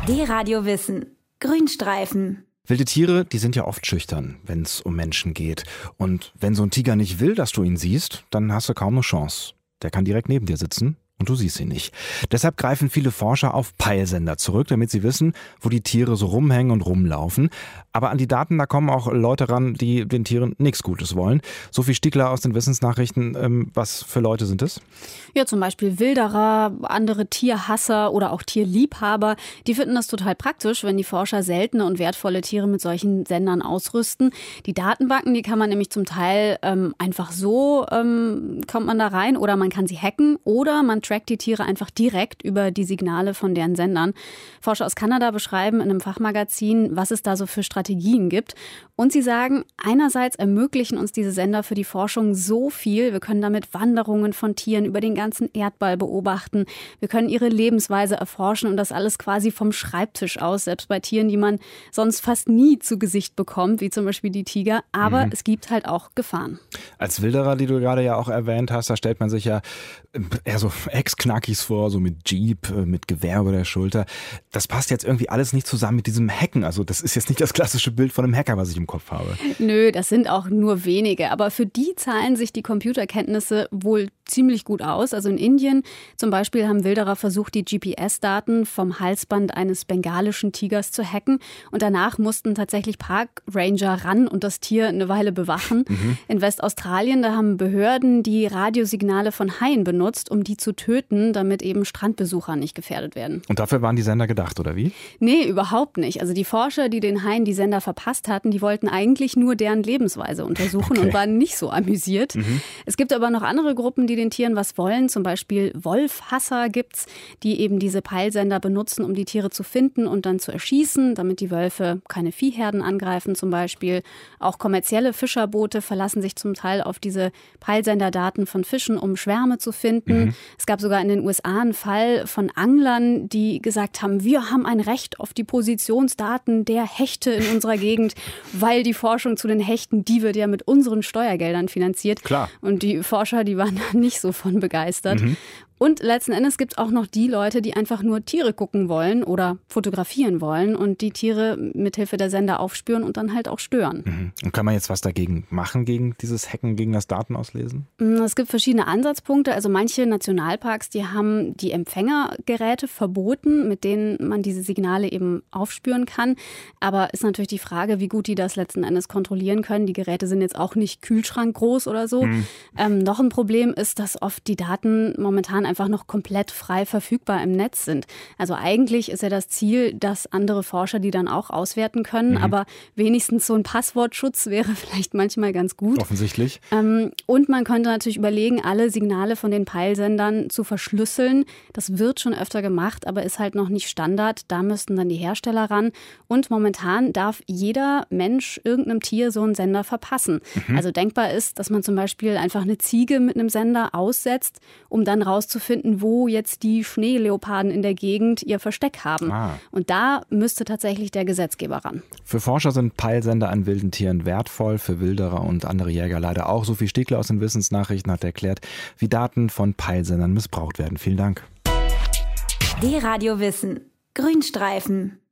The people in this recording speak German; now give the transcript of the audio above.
D-Radio Wissen. Grünstreifen. Wilde Tiere, die sind ja oft schüchtern, wenn es um Menschen geht. Und wenn so ein Tiger nicht will, dass du ihn siehst, dann hast du kaum eine Chance. Der kann direkt neben dir sitzen und du siehst ihn nicht. Deshalb greifen viele Forscher auf Peilsender zurück, damit sie wissen, wo die Tiere so rumhängen und rumlaufen. Aber an die Daten, da kommen auch Leute ran, die den Tieren nichts Gutes wollen. Sophie Stiegler aus den Wissensnachrichten. Was für Leute sind es? Ja, zum Beispiel Wilderer, andere Tierhasser oder auch Tierliebhaber. Die finden das total praktisch, wenn die Forscher seltene und wertvolle Tiere mit solchen Sendern ausrüsten. Die Datenbanken, die kann man nämlich zum Teil einfach so, kommt man da rein, oder man kann sie hacken, oder man trackt die Tiere einfach direkt über die Signale von deren Sendern. Forscher aus Kanada beschreiben in einem Fachmagazin, was es da so für Strategien gibt. Und sie sagen, einerseits ermöglichen uns diese Sender für die Forschung so viel. Wir können damit Wanderungen von Tieren über den ganzen Erdball beobachten. Wir können ihre Lebensweise erforschen und das alles quasi vom Schreibtisch aus, selbst bei Tieren, die man sonst fast nie zu Gesicht bekommt, wie zum Beispiel die Tiger. Aber es gibt halt auch Gefahren. Als Wilderer, die du gerade ja auch erwähnt hast, da stellt man sich ja eher so Ex-Knackis vor, so mit Jeep, mit Gewehr über der Schulter. Das passt jetzt irgendwie alles nicht zusammen mit diesem Hacken. Also das ist jetzt nicht das klassische Bild von einem Hacker, was ich im Kopf habe. Nö, das sind auch nur wenige. Aber für die zahlen sich die Computerkenntnisse wohl ziemlich gut aus. Also in Indien zum Beispiel haben Wilderer versucht, die GPS-Daten vom Halsband eines bengalischen Tigers zu hacken. Und danach mussten tatsächlich Parkranger ran und das Tier eine Weile bewachen. In Westaustralien, da haben Behörden die Radiosignale von Haien benutzt, um die zu töten, damit eben Strandbesucher nicht gefährdet werden. Und dafür waren die Sender gedacht, oder wie? Nee, überhaupt nicht. Also die Forscher, die den Haien die Sender verpasst hatten, die wollten eigentlich nur deren Lebensweise untersuchen und waren nicht so amüsiert. Es gibt aber noch andere Gruppen, die den Tieren was wollen. Zum Beispiel Wolfhasser gibt's, die eben diese Peilsender benutzen, um die Tiere zu finden und dann zu erschießen, damit die Wölfe keine Viehherden angreifen zum Beispiel. Auch kommerzielle Fischerboote verlassen sich zum Teil auf diese Peilsenderdaten von Fischen, um Schwärme zu finden. Es gab sogar in den USA einen Fall von Anglern, die gesagt haben, wir haben ein Recht auf die Positionsdaten der Hechte in unserer Gegend, weil die Forschung zu den Hechten, die wird ja mit unseren Steuergeldern finanziert. Klar. Und die Forscher, die waren da nicht so von begeistert. Und letzten Endes gibt es auch noch die Leute, die einfach nur Tiere gucken wollen oder fotografieren wollen und die Tiere mithilfe der Sender aufspüren und dann halt auch stören. Und kann man jetzt was dagegen machen, gegen dieses Hacken, gegen das Datenauslesen? Es gibt verschiedene Ansatzpunkte. Also manche Nationalparks, die haben die Empfängergeräte verboten, mit denen man diese Signale eben aufspüren kann. Aber ist natürlich die Frage, wie gut die das letzten Endes kontrollieren können. Die Geräte sind jetzt auch nicht kühlschrankgroß oder so. Noch ein Problem ist, dass oft die Daten momentan einfach noch komplett frei verfügbar im Netz sind. Also eigentlich ist ja das Ziel, dass andere Forscher die dann auch auswerten können, aber wenigstens so ein Passwortschutz wäre vielleicht manchmal ganz gut. Offensichtlich. Und man könnte natürlich überlegen, alle Signale von den Peilsendern zu verschlüsseln. Das wird schon öfter gemacht, aber ist halt noch nicht Standard. Da müssten dann die Hersteller ran. Und momentan darf jeder Mensch irgendeinem Tier so einen Sender verpassen. Also denkbar ist, dass man zum Beispiel einfach eine Ziege mit einem Sender aussetzt, um dann rauszufinden, wo jetzt die Schneeleoparden in der Gegend ihr Versteck haben. Und da müsste tatsächlich der Gesetzgeber ran. Für Forscher sind Peilsender an wilden Tieren wertvoll, für Wilderer und andere Jäger leider auch. Sophie Stiegler aus den Wissensnachrichten hat erklärt, wie Daten von Peilsendern missbraucht werden. Vielen Dank. D-Radio Wissen. Grünstreifen.